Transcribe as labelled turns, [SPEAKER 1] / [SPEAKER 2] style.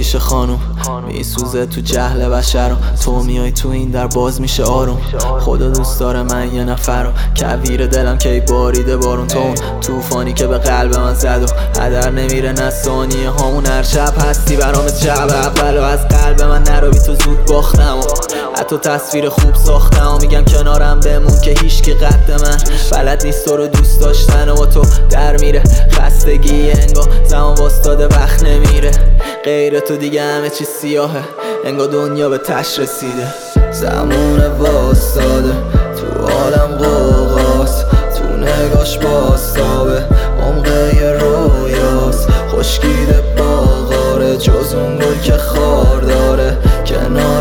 [SPEAKER 1] میشه خانوم، میسوزه تو جهل بشر. تو میای تو این در باز میشه آروم. خدا دوست داره من یه نفر رو، کویر دلم کی باریده بارون. تو اون توفانی که به قلب من زد و هدر نمیره نه ثانیه هامون. هر شب هستی برام شب اول و از قلب من نروی تو زود باختم و حتی تصویر خوب ساختم و میگم کنارم بمون که هیچکی قد من بلد نیست تو رو دوست داشتن. و تو در میره خستگی انگار زمان واستاده وقت نمیره. غیر تو دیگه همه چی سیاهه، انگار دنیا به تش رسیده.
[SPEAKER 2] زمان واستاده تو عالم قوقاست، تو نگاش باستابه عمقه یه رویاست. خشکیده باغاره جز اون گل که خار داره کنار